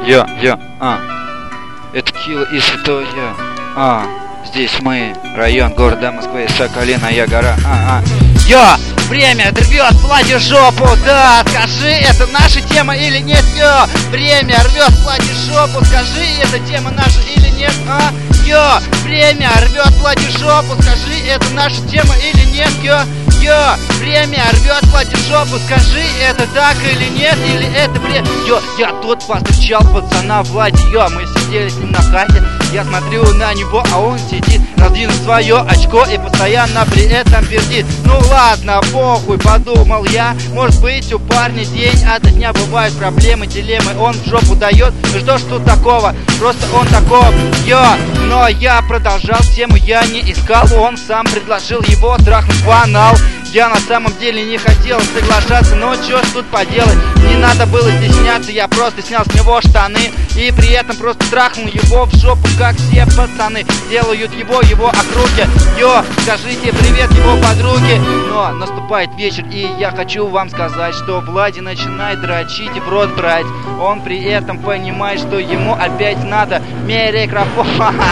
Это Килла и Святой Я. Здесь мы, район города Москвы, Соколиная гора. Время рвет платье жопу, да, скажи, это наша тема или нет, время рвет платье жопу, скажи, это тема наша или нет, время рвет платье жопу, скажи, это наша тема или нет, время рвет платье жопу, скажи, это так или нет, или это бред, я тут повстречал пацана Влади, мы сидели с ним на хате, я смотрю на него, а он сидит, раздвинув свое очко и постоянно при этом пердит. Ну ладно, похуй, подумал я, может быть у парня день ото дня бывают проблемы, дилеммы, он в жопу дает, ну что ж тут такого, просто он таков, но я продолжал тему, я не искал, он сам предложил его трахнуть в анал. Я на самом деле не хотел соглашаться, но чё ж тут поделать, не надо было стесняться, я просто снял с него штаны и при этом просто трахнул его в жопу, как все пацаны делают его округе. Скажите привет его подруге. Но наступает вечер, и я хочу вам сказать, что Влади начинает дрочить и в рот брать. Он при этом понимает, что ему опять надо микрофон.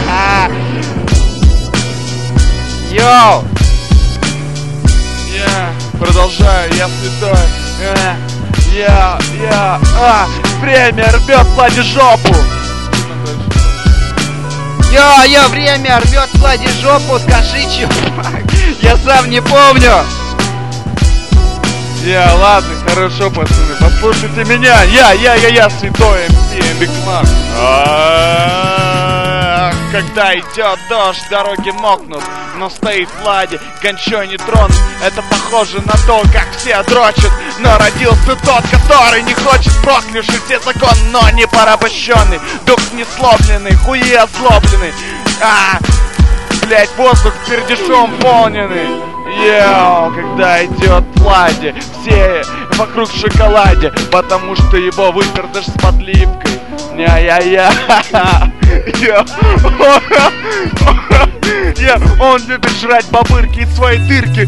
Продолжаю, я святой. Время рвет платье жопу. Время рвет платье жопу, скажи, чувак. Я сам не помню. Ладно, хорошо, пацаны, послушайте меня. Я святой МС, Биг Мак. Когда идет дождь, дороги мокнут, но стоит Влади, кончой не тронут. Это похоже на то, как все дрочат, но родился тот, который не хочет, проклявший все законы, но не порабощенный, дух не сломленный, хуи озлобленный. Блять, воздух пердешом полненный. Когда идет Влади, все вокруг в шоколаде, потому что его выпердыш с подливкой. Он любит жрать бобырки из своей дырки.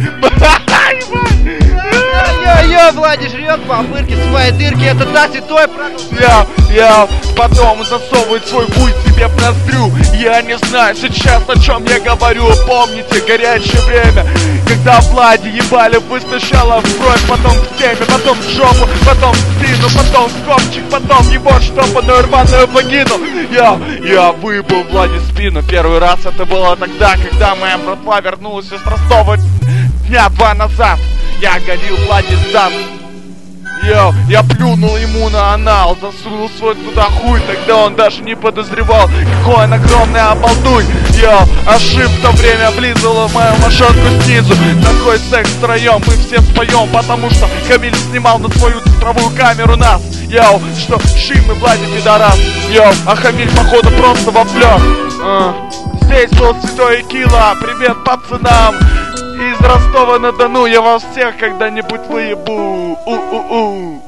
Влади жрет бобырки из своей дырки, это да, святой продукт. Потом засовывает свой хуй себе в ноздрю. Я не знаю сейчас, о чем я говорю. Помните горячее время, когда Влади ебали вы сначала в кровь, потом в теме, потом в жопу, потом в спину, потом в копчик, потом его штопанную рваную вагину. Я выебал Влади спину. Первый раз это было тогда, когда моя братва вернулась из Ростова дня 2 назад. Я голил Влади зад. Я плюнул ему на анал, засунул свой туда хуй, тогда он даже не подозревал, какой он огромный обалдуй. Ашим в то время облизывала мою машинку снизу. Такой секс втроем мы все вдвоем, потому что Камиль снимал на свою цифровую камеру нас. Что Шим и Влади пидорас. А Камиль походу просто воплёк. Здесь был святой Килла, привет пацанам из Ростова-на-Дону, я вас всех когда-нибудь выебу.